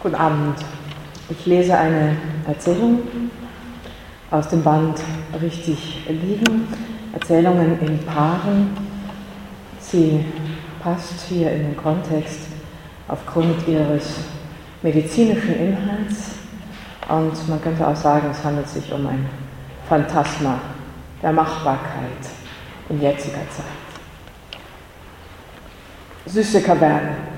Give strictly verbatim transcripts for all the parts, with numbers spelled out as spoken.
Guten Abend. Ich lese eine Erzählung aus dem Band Richtig liegen, Erzählungen in Paaren. Sie passt hier in den Kontext aufgrund ihres medizinischen Inhalts und man könnte auch sagen, es handelt sich um ein Phantasma der Machbarkeit in jetziger Zeit. Süße Kaverne.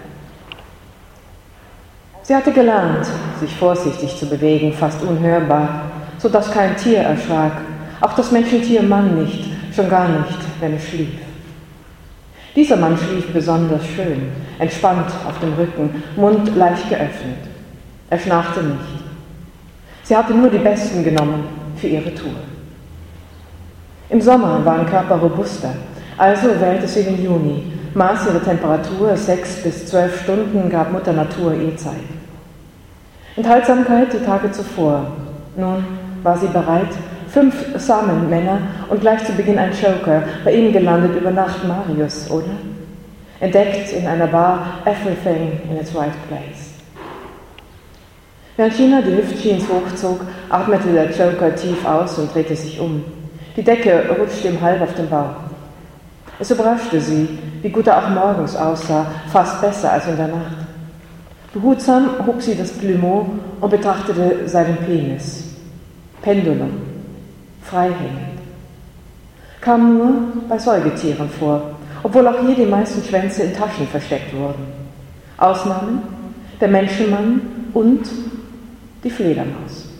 Sie hatte gelernt, sich vorsichtig zu bewegen, fast unhörbar, so dass kein Tier erschrak, auch das Menschentier Mann nicht, schon gar nicht, wenn es schlief. Dieser Mann schlief besonders schön, entspannt auf dem Rücken, Mund leicht geöffnet. Er schnarchte nicht. Sie hatte nur die Besten genommen für ihre Tour. Im Sommer waren Körper robuster, also wählte sie den Juni, maß ihre Temperatur, sechs bis zwölf Stunden gab Mutter Natur ihr Zeit. Enthaltsamkeit die Tage zuvor. Nun war sie bereit, fünf Samenmänner und gleich zu Beginn ein Joker, bei ihnen gelandet über Nacht Marius, oder? Entdeckt in einer Bar, everything in its right place. Während Gina die Hüftjeans hochzog, atmete der Joker tief aus und drehte sich um. Die Decke rutschte ihm halb auf den Bauch. Es überraschte sie, wie gut er auch morgens aussah, fast besser als in der Nacht. Behutsam hob sie das Plumeau und betrachtete seinen Penis. Pendulum, freihängend. Kam nur bei Säugetieren vor, obwohl auch hier die meisten Schwänze in Taschen versteckt wurden. Ausnahmen der Menschenmann und die Fledermaus.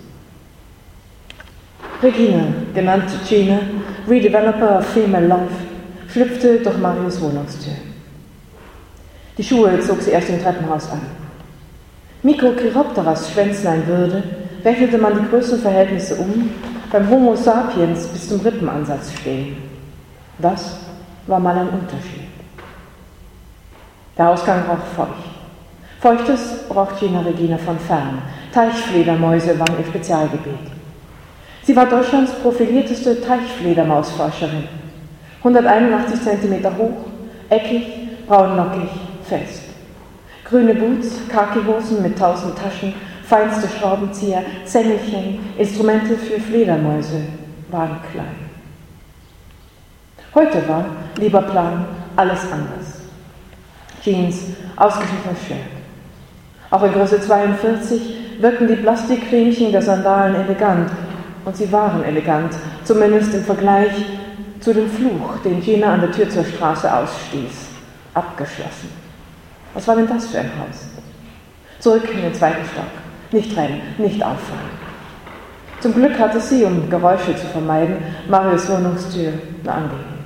Regina, genannt Gina, Redeveloper of Female Life, schlüpfte durch Marius Wohnungstür. Die Schuhe zog sie erst im Treppenhaus an. Microchiropteras Schwänzlein würde, rechnete man die Größenverhältnisse um, beim Homo sapiens bis zum Rippenansatz stehen. Das war mal ein Unterschied. Der Ausgang roch feucht. Feuchtes roch Gina Regina von fern. Teichfledermäuse waren ihr Spezialgebiet. Sie war Deutschlands profilierteste Teichfledermausforscherin. hunderteinundachtzig Zentimeter hoch, eckig, braunlockig, fest. Grüne Boots, Khakihosen mit tausend Taschen, feinste Schraubenzieher, Zängelchen, Instrumente für Fledermäuse waren klein. Heute war, lieber Plan, alles anders. Jeans, ausgeschnittenes Shirt. Auch in Größe zweiundvierzig wirkten die Plastikriemchen der Sandalen elegant, und sie waren elegant, zumindest im Vergleich zu dem Fluch, den Gina an der Tür zur Straße ausstieß. Abgeschlossen. Was war denn das für ein Haus? Zurück in den zweiten Stock. Nicht rennen, nicht auffallen. Zum Glück hatte sie, um Geräusche zu vermeiden, Marius Wohnungstür nur angelehnt.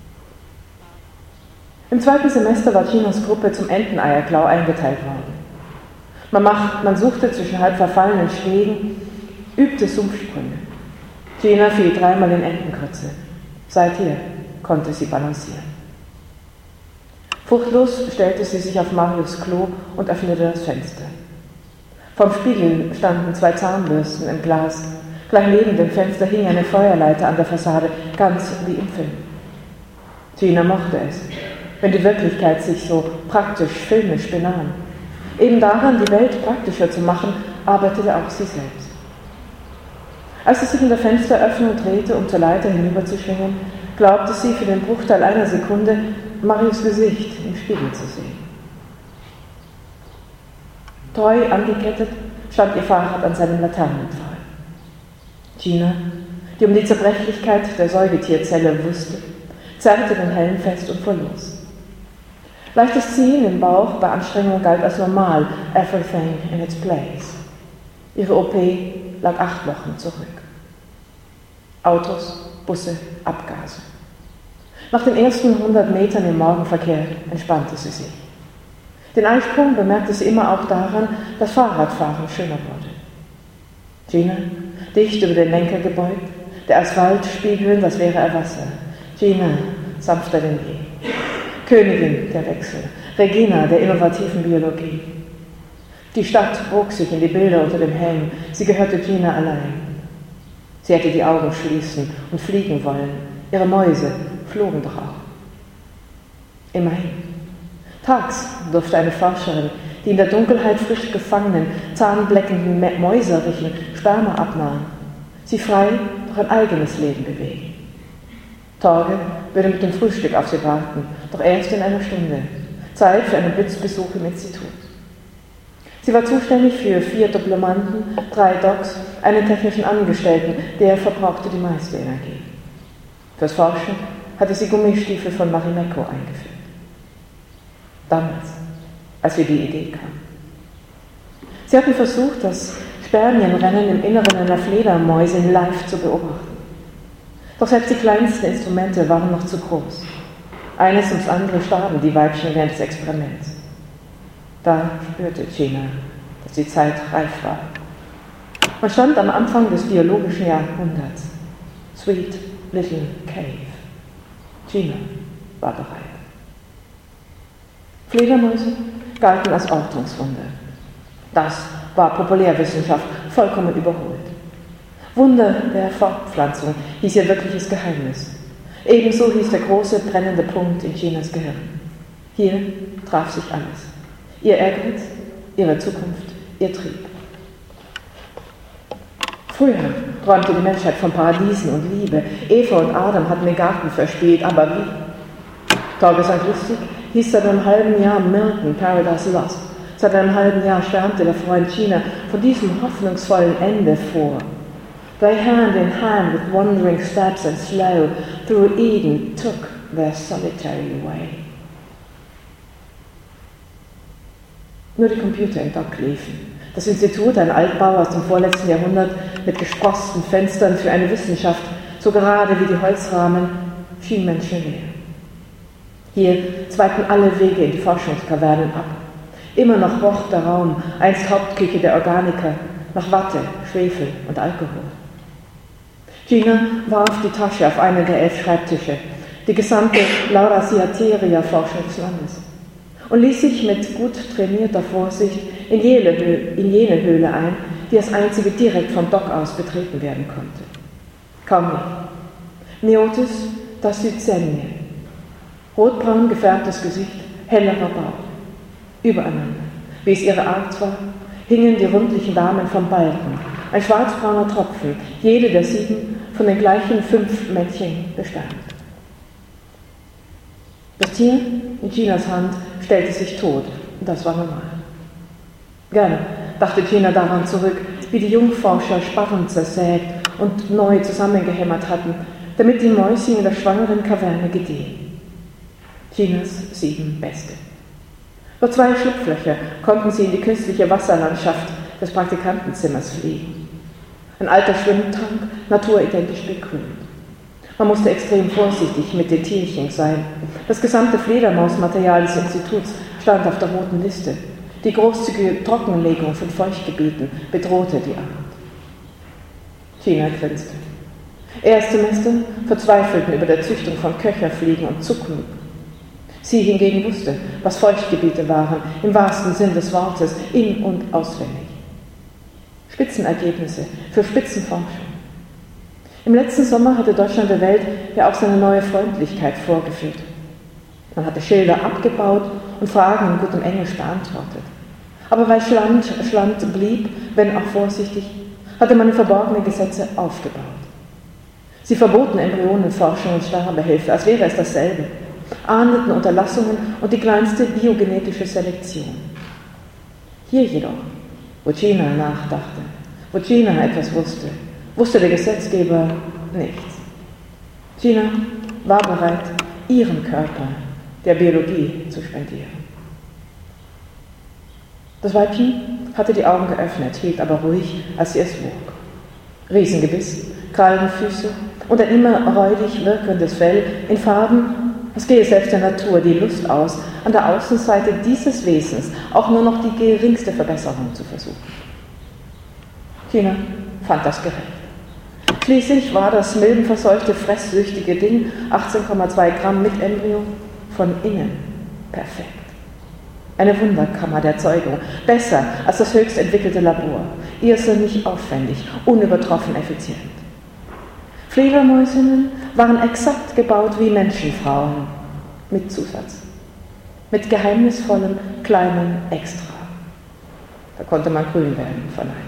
Im zweiten Semester war Ginas Gruppe zum Enteneierklau eingeteilt worden. Man, macht, man suchte zwischen halb verfallenen Stegen, übte Sumpfsprünge. Gina fiel dreimal in Entengrütze. Seither konnte sie balancieren. Furchtlos stellte sie sich auf Marius Klo und öffnete das Fenster. Vom Spiegel standen zwei Zahnbürsten im Glas. Gleich neben dem Fenster hing eine Feuerleiter an der Fassade, ganz wie im Film. Gina mochte es, wenn die Wirklichkeit sich so praktisch filmisch benahm. Eben daran, die Welt praktischer zu machen, arbeitete auch sie selbst. Als sie sich in der Fensteröffnung drehte, um zur Leiter hinüberzuschwingen, glaubte sie für den Bruchteil einer Sekunde, Marius Gesicht im Spiegel zu sehen. Treu angekettet stand ihr Fahrrad an seinem Laternenpfahl. Gina, die um die Zerbrechlichkeit der Säugetierzelle wusste, zerrte den Helm fest und fuhr los. Leichtes Ziehen im Bauch bei Anstrengung galt als normal, everything in its place. Ihre O P lag acht Wochen zurück. Autos, Busse, Abgase. Nach den ersten hundert Metern im Morgenverkehr entspannte sie sich. Den Eisprung bemerkte sie immer auch daran, dass Fahrradfahren schöner wurde. Gina, dicht über den Lenker gebeugt, der Asphalt spiegelnd, als wäre er Wasser. Gina, sanfter denn je. Königin der Wechsel, Regina der innovativen Biologie. Die Stadt bog sich in die Bilder unter dem Helm, sie gehörte Gina allein. Sie hätte die Augen schließen und fliegen wollen, ihre Mäuse flogen doch auch. Immerhin. Tags durfte eine Forscherin, die in der Dunkelheit frisch gefangenen, zahnbleckenden Mäuse riechen, Sperma abnahmen, sie frei durch ein eigenes Leben bewegen. Torge würde mit dem Frühstück auf sie warten, doch erst in einer Stunde. Zeit für einen Blitzbesuch im Institut. Sie war zuständig für vier Diplomanten, drei Docs, einen technischen Angestellten, der verbrauchte die meiste Energie. Fürs Forschen hatte sie Gummistiefel von Marimekko eingeführt. Damals, als wir die Idee kam. Sie hatten versucht, das Spermienrennen im Inneren einer Fledermäusin live zu beobachten. Doch selbst die kleinsten Instrumente waren noch zu groß. Eines ums andere starben die Weibchen während des Experiments. Da spürte Gina, dass die Zeit reif war. Man stand am Anfang des biologischen Jahrhunderts. Sweet little cave. Gina war bereit. Fledermäuse galten als Ortungswunder. Das war Populärwissenschaft, vollkommen überholt. Wunder der Fortpflanzung hieß ihr wirkliches Geheimnis. Ebenso hieß der große brennende Punkt in Ginas Gehirn. Hier traf sich alles. Ihr Ehrgeiz, ihre Zukunft, ihr Trieb. Früher träumte die Menschheit von Paradiesen und Liebe. Eva und Adam hatten den Garten verspielt, aber wie? Torge Sankt Lustig hieß seit einem halben Jahr Milton, Paradise Lost. Seit einem halben Jahr schwärmte der Freund Gina von diesem hoffnungsvollen Ende vor. They hand in hand with wandering steps and slow through Eden took their solitary way. Nur die Computer im Dock liefen. Das Institut, ein Altbau aus dem vorletzten Jahrhundert mit gesprossten Fenstern für eine Wissenschaft, so gerade wie die Holzrahmen, schien menschenleer. Hier zweigten alle Wege in die Forschungskavernen ab. Immer noch roch der Raum, einst Hauptküche der Organiker, nach Watte, Schwefel und Alkohol. Gina warf die Tasche auf einen der elf Schreibtische, die gesamte Lauraceateria-Forschung des Landes, und ließ sich mit gut trainierter Vorsicht in jene, in jene Höhle ein, die als einzige direkt vom Dock aus betreten werden konnte. Kaum mehr. Neotis dasyzenie. Rotbraun gefärbtes Gesicht, hellerer Bauch. Übereinander, wie es ihre Art war, hingen die rundlichen Damen vom Balken, ein schwarzbrauner Tropfen, jede der sieben von den gleichen fünf Männchen bestammt. Das Tier in Ginas Hand stellte sich tot, und das war normal. Gerne dachte Gina daran zurück, wie die Jungforscher Sparren zersägt und neu zusammengehämmert hatten, damit die Mäuschen in der schwangeren Kaverne gediehen. Ginas sieben Beste. Nur zwei Schlupflöcher konnten sie in die künstliche Wasserlandschaft des Praktikantenzimmers fliegen. Ein alter Schwimmtank, naturidentisch begrünt. Man musste extrem vorsichtig mit den Tierchen sein. Das gesamte Fledermausmaterial des Instituts stand auf der roten Liste. Die großzügige Trockenlegung von Feuchtgebieten bedrohte die Art. Gina grinste. Erstsemester verzweifelten über der Züchtung von Köcherfliegen und Zuckmücken. Sie hingegen wusste, was Feuchtgebiete waren, im wahrsten Sinn des Wortes, in- und auswendig. Spitzenergebnisse für Spitzenforschung. Im letzten Sommer hatte Deutschland der Welt ja auch seine neue Freundlichkeit vorgeführt. Man hatte Schilder abgebaut und Fragen in gutem Englisch beantwortet. Aber weil Schland Schland blieb, wenn auch vorsichtig, hatte man verborgene Gesetze aufgebaut. Sie verboten Embryonenforschung und Sterbehilfe, als wäre es dasselbe, ahndeten Unterlassungen und die kleinste biogenetische Selektion. Hier jedoch, wo Gina nachdachte, wo Gina etwas wusste, wusste der Gesetzgeber nichts. Gina war bereit, ihren Körper der Biologie zu spendieren. Das Weibchen hatte die Augen geöffnet, hielt aber ruhig, als sie es wog. Riesengebiss, Krallenfüße und ein immer räudig wirkendes Fell in Farben, es gehe selbst der Natur die Lust aus, an der Außenseite dieses Wesens auch nur noch die geringste Verbesserung zu versuchen. Gina fand das gerecht. Schließlich war das milbenverseuchte, fresssüchtige Ding, achtzehn Komma zwei Gramm mit Embryo, von innen perfekt. Eine Wunderkammer der Zeugung, besser als das höchst entwickelte Labor, irrsinnig aufwendig, unübertroffen effizient. Fledermäusinnen waren exakt gebaut wie Menschenfrauen, mit Zusatz, mit geheimnisvollem kleinen Extra. Da konnte man grün werden vor Neid.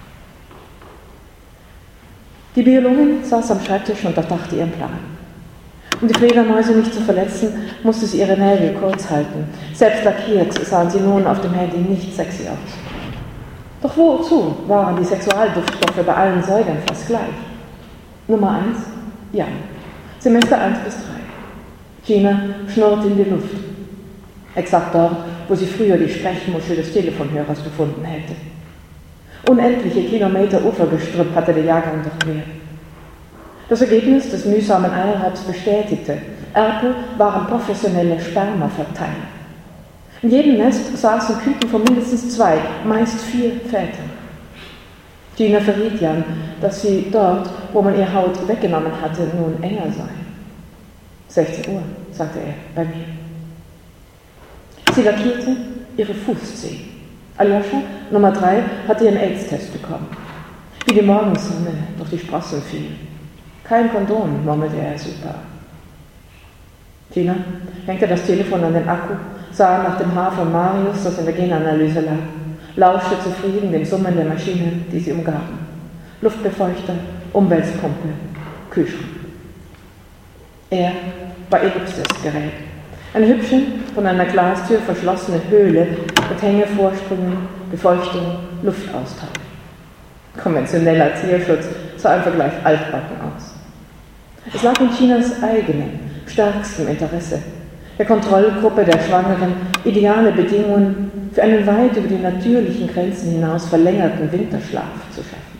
Die Biologin saß am Schreibtisch und durchdachte ihren Plan. Um die Fledermäuse nicht zu verletzen, musste sie ihre Nägel kurz halten. Selbst lackiert sahen sie nun auf dem Handy nicht sexy aus. Doch wozu waren die Sexualduftstoffe bei allen Säugern fast gleich? Nummer eins, Jan. Semester eins bis drei. Gina schnurrt in die Luft. Exakt dort, wo sie früher die Sprechmuschel des Telefonhörers befunden hätte. Unendliche Kilometer Ufergestrüpp hatte der Jahrgang durchquert. Das Ergebnis des mühsamen Eilraubs bestätigte, Erpel waren professionelle Spermaverteiler. In jedem Nest saßen Küken von mindestens zwei, meist vier Vätern. Gina verriet Jan, dass sie dort, wo man ihr Haut weggenommen hatte, nun enger sei. sechzehn Uhr, sagte er, bei mir. Sie lackierte ihre Fußzehen. Aljoscha, Nummer drei, hatte ihren AIDS-Test bekommen. Wie die Morgensonne durch die Sprossen fiel. Kein Kondom, murmelte er super. Gina hängte das Telefon an den Akku, sah nach dem Haar von Marius, das in der Genanalyse lag, lauschte zufrieden dem Summen der Maschinen, die sie umgaben. Luftbefeuchter, Umweltpumpe, Kühlschrank. Er war ihr liebstes Gerät. Eine hübsche, von einer Glastür verschlossene Höhle mit Hängevorsprüngen, Befeuchtung, Luftaustausch. Konventioneller Tierschutz sah im Vergleich altbacken aus. Es lag in Chinas eigenem, stärkstem Interesse, der Kontrollgruppe der Schwangeren, ideale Bedingungen für einen weit über die natürlichen Grenzen hinaus verlängerten Winterschlaf zu schaffen.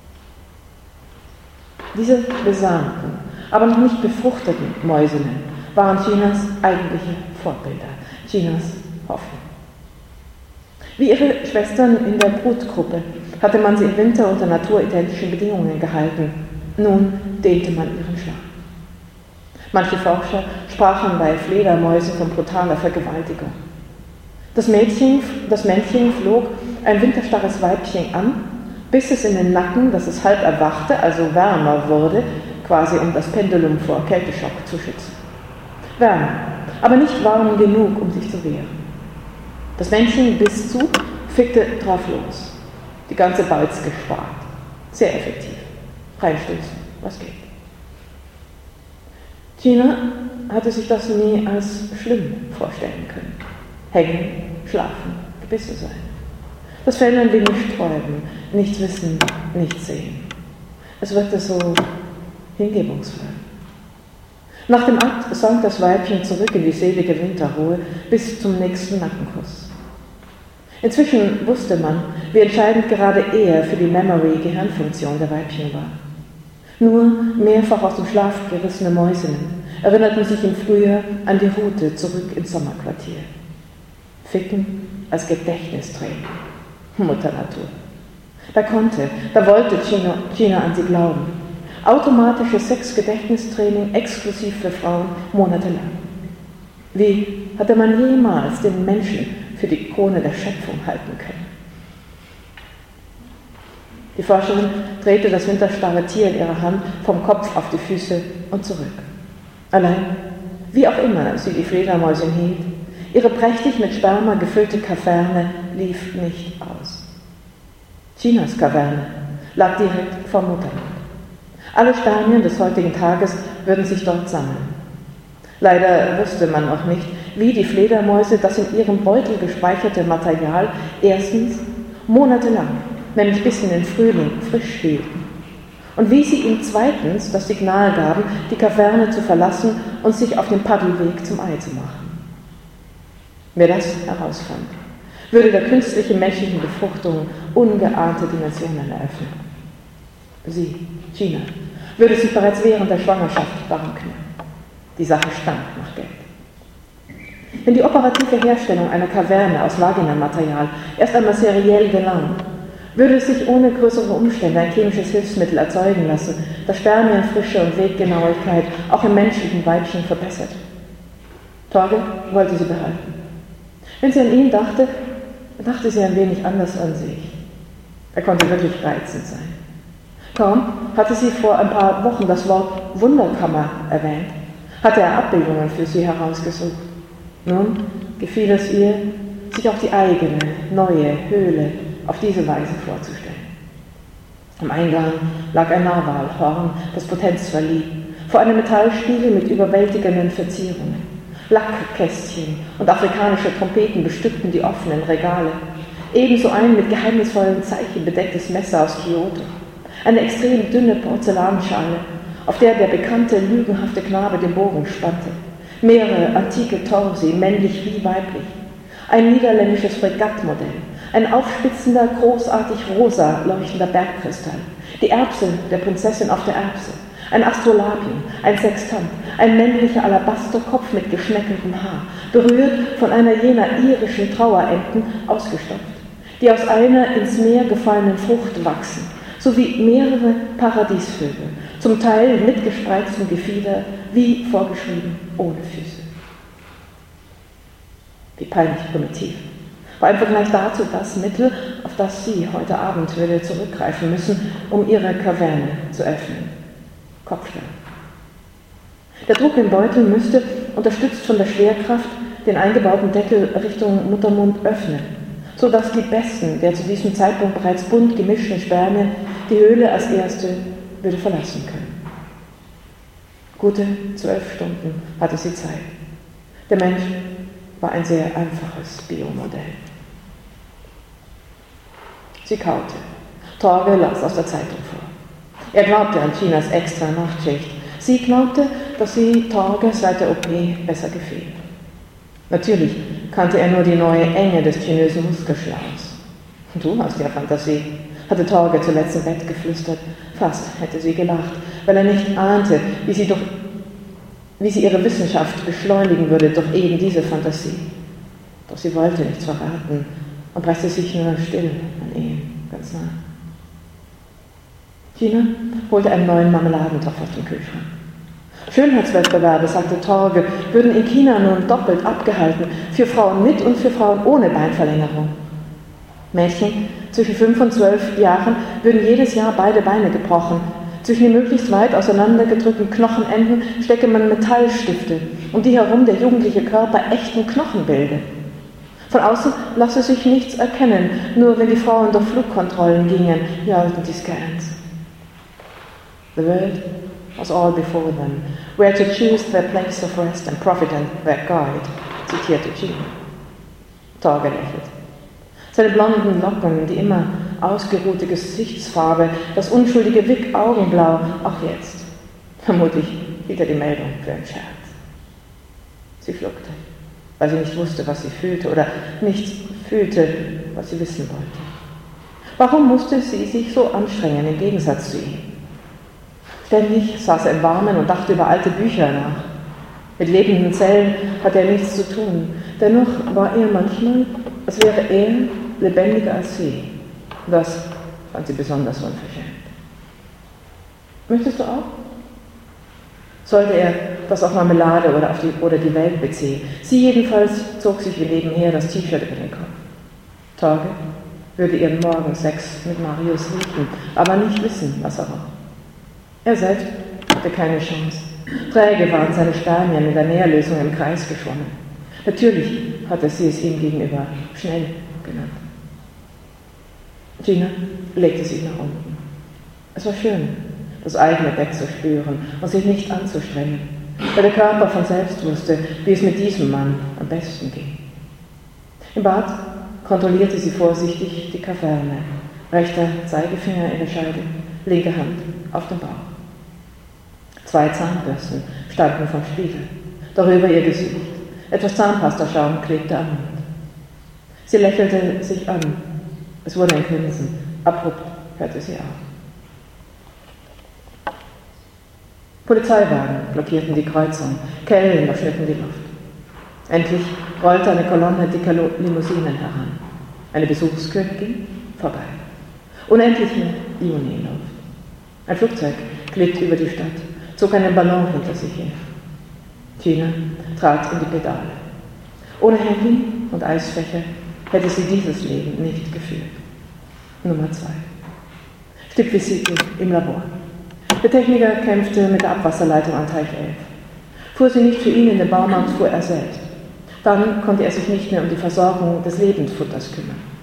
Diese besamten, aber noch nicht befruchteten Mäusinnen waren Chinas eigentliche Vorbilder, Chinas Hoffnung. Wie ihre Schwestern in der Brutgruppe hatte man sie im Winter unter naturidentische Bedingungen gehalten. Nun dehnte man ihren Schlaf. Manche Forscher sprachen bei Fledermäusen von brutaler Vergewaltigung. Das Mädchen, das Männchen flog ein winterstarres Weibchen an, biss es in den Nacken, dass es halb erwachte, also wärmer wurde, quasi um das Pendulum vor Kälteschock zu schützen. Wärme, aber nicht warm genug, um sich zu wehren. Das Männchen biss zu, fickte drauf los. Die ganze Balz gespart. Sehr effektiv. Reinstößen, was geht. Gina hatte sich das nie als schlimm vorstellen können. Hängen, schlafen, Gebisse sein. Das Fell ein wenig sträuben, nichts wissen, nichts sehen. Es wirkte so hingebungsvoll. Nach dem Akt sank das Weibchen zurück in die selige Winterruhe bis zum nächsten Nackenkuss. Inzwischen wusste man, wie entscheidend gerade er für die Memory-Gehirnfunktion der Weibchen war. Nur mehrfach aus dem Schlaf gerissene Mäusinnen erinnerten sich im Frühjahr an die Route zurück ins Sommerquartier. Ficken als Gedächtnistraining. Mutter Natur. Da konnte, da wollte Gina, Gina an sie glauben. Automatisches Sexgedächtnistraining exklusiv für Frauen monatelang. Wie hatte man jemals den Menschen für die Krone der Schöpfung halten können? Die Forscherin drehte das winterstarre Tier in ihrer Hand vom Kopf auf die Füße und zurück. Allein, wie auch immer sie die Fledermäusin hielt, ihre prächtig mit Sperma gefüllte Kaverne lief nicht aus. Ginas Kaverne lag direkt vor Mutterland. Alle Spermien des heutigen Tages würden sich dort sammeln. Leider wusste man noch nicht, wie die Fledermäuse das in ihrem Beutel gespeicherte Material erstens monatelang, nämlich bis in den Frühling, frisch hielten. Und wie sie ihm zweitens das Signal gaben, die Kaverne zu verlassen und sich auf den Paddelweg zum Ei zu machen. Wer das herausfand, würde der künstlichen menschlichen Befruchtung ungeahnte Dimensionen eröffnen. Sie, Gina, würde sich bereits während der Schwangerschaft warm knallen. Die Sache stank nach Geld. Wenn die operative Herstellung einer Kaverne aus Vaginamaterial erst einmal seriell gelang, würde es sich ohne größere Umstände ein chemisches Hilfsmittel erzeugen lassen, das Spermienfrische und Weggenauigkeit auch im menschlichen Weibchen verbessert. Torge wollte sie behalten. Wenn sie an ihn dachte, dachte sie ein wenig anders an sich. Er konnte wirklich reizend sein. Kaum hatte sie vor ein paar Wochen das Wort Wunderkammer erwähnt, hatte er Abbildungen für sie herausgesucht. Nun gefiel es ihr, sich auch die eigene, neue Höhle auf diese Weise vorzustellen. Am Eingang lag ein Narwalhorn, das Potenz verlieh, vor einem Metallspiegel mit überwältigenden Verzierungen. Lackkästchen und afrikanische Trompeten bestückten die offenen Regale. Ebenso ein mit geheimnisvollen Zeichen bedecktes Messer aus Kyoto. Eine extrem dünne Porzellanschale, auf der der bekannte, lügenhafte Knabe den Bogen spannte. Mehrere antike Torsi, männlich wie weiblich. Ein niederländisches Fregattmodell. Ein aufspitzender, großartig rosa leuchtender Bergkristall. Die Erbse der Prinzessin auf der Erbse. Ein Astrolabium, ein Sextant, ein männlicher Alabasterkopf mit geschneckeltem Haar, berührt von einer jener irischen Trauerenten, ausgestopft, die aus einer ins Meer gefallenen Frucht wachsen, sowie mehrere Paradiesvögel, zum Teil mit gespreiztem Gefieder, wie vorgeschrieben, ohne Füße. Wie peinlich primitiv. War im Vergleich dazu das Mittel, auf das Sie heute Abend würde zurückgreifen müssen, um Ihre Kaverne zu öffnen. Kopfstellen. Der Druck im Beutel müsste, unterstützt von der Schwerkraft, den eingebauten Deckel Richtung Muttermund öffnen, sodass die besten der zu diesem Zeitpunkt bereits bunt gemischten Spermien die Höhle als erste würde verlassen können. Gute zwölf Stunden hatte sie Zeit. Der Mensch war ein sehr einfaches Biomodell. Sie kaute. Torge las aus der Zeitung vor. Er glaubte an Chinas extra Nachtschicht. Sie glaubte, dass sie Torge seit der O P besser gefiel. Natürlich kannte er nur die neue Enge des chinösen Muskelschlauchs. Du hast ja Fantasie, hatte Torge zuletzt im Bett geflüstert. Fast hätte sie gelacht, weil er nicht ahnte, wie sie, doch, wie sie ihre Wissenschaft beschleunigen würde durch eben diese Fantasie. Doch sie wollte nichts verraten und presste sich nur still an ihn, ganz nah. China holte einen neuen Marmeladentopf aus dem Kühlschrank. Schönheitswettbewerbe, sagte Torge, würden in China nun doppelt abgehalten, für Frauen mit und für Frauen ohne Beinverlängerung. Mädchen zwischen fünf und zwölf Jahren würden jedes Jahr beide Beine gebrochen. Zwischen den möglichst weit auseinandergedrückten Knochenenden stecke man Metallstifte, um die herum der jugendliche Körper echten Knochen bilde. Von außen lasse sich nichts erkennen, nur wenn die Frauen durch Flugkontrollen gingen, jaulten die Scans. The world was all before them, where to choose their place of rest and profit and their guide, zitierte China. Torge lächelt. Seine blonden Locken, die immer ausgeruhte Gesichtsfarbe, das unschuldige Wick-Augenblau, auch jetzt. Vermutlich hielt er die Meldung für einen Scherz. Sie schluckte, weil sie nicht wusste, was sie fühlte, oder nicht fühlte, was sie wissen wollte. Warum musste sie sich so anstrengen, im Gegensatz zu ihm? Ständig saß er im Warmen und dachte über alte Bücher nach. Mit lebenden Zellen hatte er nichts zu tun. Dennoch war er manchmal, als wäre er lebendiger als sie. Das fand sie besonders unverschämt. Möchtest du auch? Sollte er das auf Marmelade oder, auf die, oder die Welt beziehen? Sie jedenfalls zog sich wie nebenher das T-Shirt über den Kopf. Torge würde ihren Morgensex mit Marius riechen, aber nicht wissen, was er war. Er selbst hatte keine Chance. Träge waren seine Spermien in der Nährlösung im Kreis geschwommen. Natürlich hatte sie es ihm gegenüber schnell genannt. Gina legte sich nach unten. Es war schön, das eigene Bett zu spüren und sich nicht anzustrengen, weil der Körper von selbst wusste, wie es mit diesem Mann am besten ging. Im Bad kontrollierte sie vorsichtig die Kaverne, rechter Zeigefinger in der Scheide, linke Hand auf dem Bauch. Zwei Zahnbürsten standen vom Spiegel, darüber ihr Gesicht. Etwas Zahnpastaschaum klebte am Mund. Sie lächelte sich an. Es wurde ein Grinsen. Abrupt hörte sie auf. Polizeiwagen blockierten die Kreuzung. Kellen überschnitten die Luft. Endlich rollte eine Kolonne dicker Limousinen heran. Eine Besuchskönigin vorbei. Unendliche Juniluft. Ein Flugzeug glitt über die Stadt, zog einen Ballon hinter sich her. China trat in die Pedale. Ohne Handy und Eisfächer hätte sie dieses Leben nicht geführt. Nummer zwei. Stippvisite im Labor. Der Techniker kämpfte mit der Abwasserleitung an Teich elf. Fuhr sie nicht für ihn in den Baumarkt, fuhr er selbst. Dann konnte er sich nicht mehr um die Versorgung des Lebendfutters kümmern.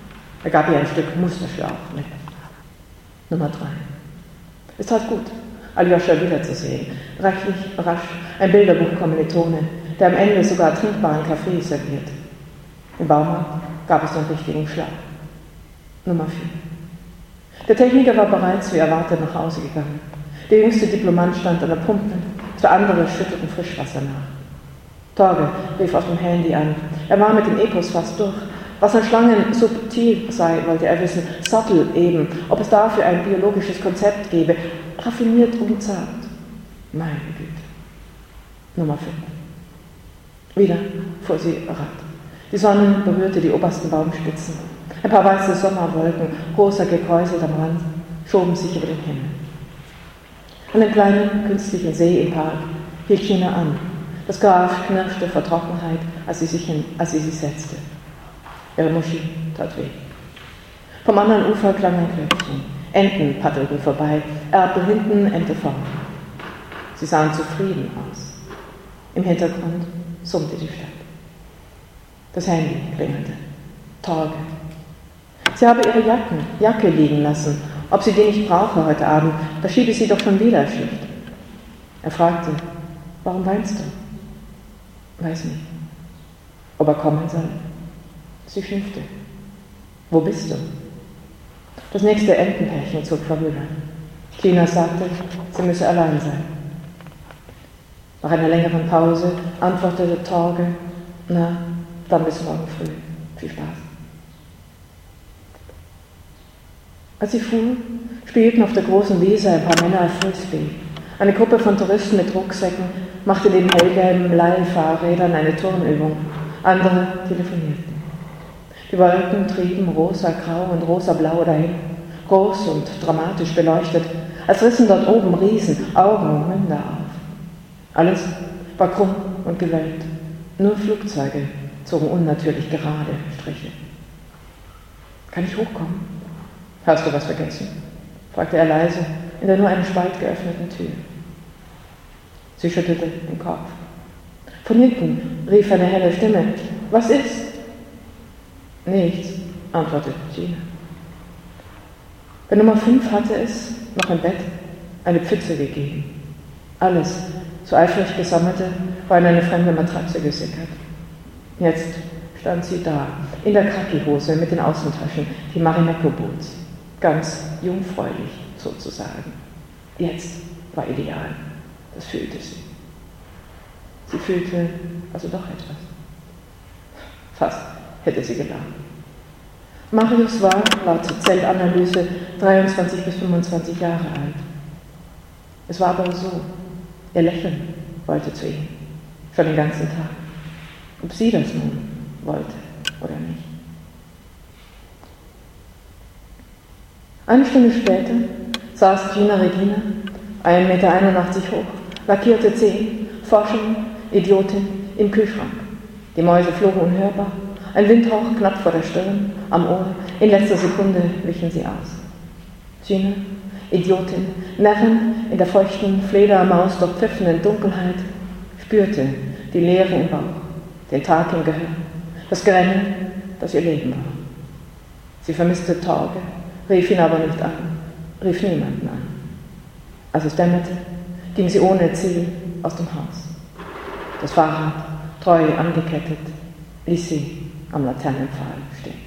Er gab ihr ein Stück Musterschlauch mit. Nummer drei. Es tat gut, Aljoscha wiederzusehen. Reichlich rasch ein Bilderbuch-Kommilitone, der am Ende sogar trinkbaren Kaffee serviert. Im Baumarkt gab es einen richtigen Schlag. Nummer vier. Der Techniker war bereits, wie erwartet, nach Hause gegangen. Der jüngste Diplomant stand an der Pumpe, zwei andere schütteten Frischwasser nach. Torge rief auf dem Handy an. Er war mit dem Epos fast durch. Was an Schlangen subtil sei, wollte er wissen, subtle eben, ob es dafür ein biologisches Konzept gäbe, raffiniert und zart. Meine Güte. Nummer fünf. Wieder fuhr sie Rad. Die Sonne berührte die obersten Baumspitzen. Ein paar weiße Sommerwolken, rosa gekräuselt am Rand, schoben sich über den Himmel. An dem kleinen, künstlichen See im Park hielt Gina an. Das Gras knirschte vor Trockenheit, als sie sich, hin, als sie sich setzte. Ihre Muschi tat weh. Vom anderen Ufer klang ein Glöckchen. Enten paddelten vorbei, Erpel hinten, Ente vorn. Sie sahen zufrieden aus. Im Hintergrund summte die Stadt. Das Handy klingelte. Torge. Sie habe ihre Jacken, Jacke liegen lassen. Ob sie die nicht brauche heute Abend, da schiebe sie doch schon wieder schlicht. Er fragte, warum weinst du? Weiß nicht. Ob er kommen soll? Sie schimpfte. Wo bist du? Das nächste Entenpärchen zog vorüber. Gina sagte, sie müsse allein sein. Nach einer längeren Pause antwortete Torge, na, dann bis morgen früh. Viel Spaß. Als sie fuhr, spielten auf der großen Wiese ein paar Männer Frisbee. Eine Gruppe von Touristen mit Rucksäcken machte neben hellgelben Leihfahrrädern eine Turnübung. Andere telefonierten. Die Wolken trieben rosa-grau und rosa-blau dahin, groß und dramatisch beleuchtet, als rissen dort oben Riesen Augen und Münder auf. Alles war krumm und gewölbt. Nur Flugzeuge zogen unnatürlich gerade Striche. Kann ich hochkommen? Hast du was vergessen? Fragte er leise in der nur einen Spalt geöffneten Tür. Sie schüttelte den Kopf. Von hinten rief eine helle Stimme. Was ist? Nichts, antwortete Gina. Bei Nummer fünf hatte es, noch im Bett, eine Pfütze gegeben. Alles, so eifrig gesammelte, war in eine fremde Matratze gesickert. Jetzt stand sie da, in der Khaki-Hose mit den Außentaschen, die Marimekko-Boots. Ganz jungfräulich sozusagen. Jetzt war ideal. Das fühlte sie. Sie fühlte also doch etwas. Fast hätte sie gelacht. Marius war, laut Zellanalyse, dreiundzwanzig bis fünfundzwanzig Jahre alt. Es war aber so, er lächeln wollte zu ihm, schon den ganzen Tag. Ob sie das nun wollte oder nicht. Eine Stunde später saß Gina Regina, ein Meter einundachtzig hoch, lackierte Zehen, Forschung, Idiotin, im Kühlschrank. Die Mäuse flogen unhörbar, ein Windhauch knapp vor der Stirn, am Ohr, in letzter Sekunde wichen sie aus. Gina, Idiotin, Närrin in der feuchten, Fledermaus durchpfiffenen Dunkelheit, spürte die Leere im Bauch, den Tag im Gehirn, das Grennen, das ihr Leben war. Sie vermisste Torge, rief ihn aber nicht an, rief niemanden an. Als es dämmerte, ging sie ohne Ziel aus dem Haus. Das Fahrrad, treu angekettet, ließ sie am Laternenpfahl stehen.